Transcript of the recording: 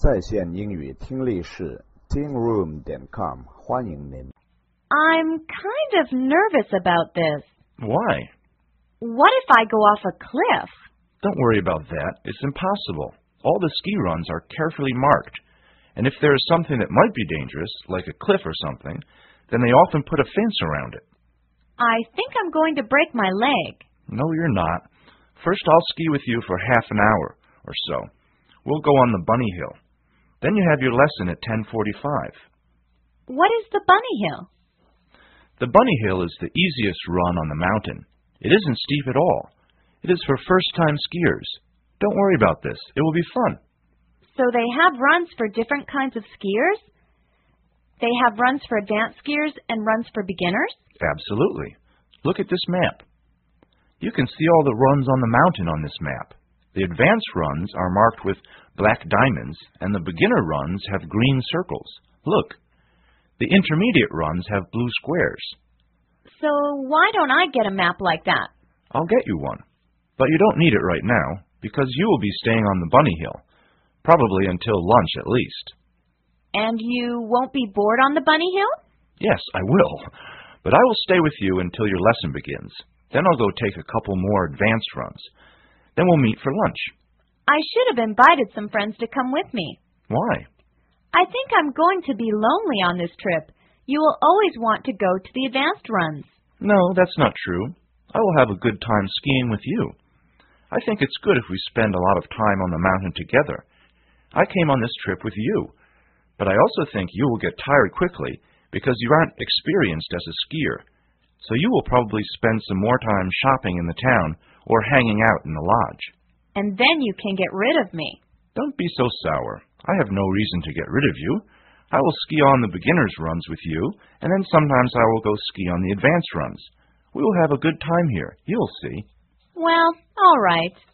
在线英语听力室 tingroom.com 欢迎您。 I'm kind of nervous about this. Why? What if I go off a cliff? Don't worry about that. It's impossible. All the ski runs are carefully marked. And if there is something that might be dangerous, like a cliff or something, then they often put a fence around it. I think I'm going to break my leg. No, you're not. First, I'll ski with you for half an hour or so. We'll go on the bunny hill. Then you have your lesson at 10:45. What is the bunny hill? The bunny hill is the easiest run on the mountain. It isn't steep at all. It is for first-time skiers. Don't worry about this. It will be fun. So they have runs for different kinds of skiers? They have runs for advanced skiers and runs for beginners? Absolutely. Look at this map. You can see all the runs on the mountain on this map. The advanced runs are marked with black diamonds, and the beginner runs have green circles. Look. The intermediate runs have blue squares. So why don't I get a map like that? I'll get you one. But you don't need it right now, because you will be staying on the bunny hill, probably until lunch at least. And you won't be bored on the bunny hill? Yes, I will. But I will stay with you until your lesson begins. Then I'll go take a couple more advanced runs. Then we'll meet for lunch. I should have invited some friends to come with me. Why? I think I'm going to be lonely on this trip. You will always want to go to the advanced runs. No, that's not true. I will have a good time skiing with you. I think it's good if we spend a lot of time on the mountain together. I came on this trip with you, but I also think you will get tired quickly because you aren't experienced as a skier. So you will probably spend some more time shopping in the town or hanging out in the lodge. And then you can get rid of me. Don't be so sour. I have no reason to get rid of you. I will ski on the beginner's runs with you, and then sometimes I will go ski on the advanced runs. We will have a good time here. You'll see. Well, all right.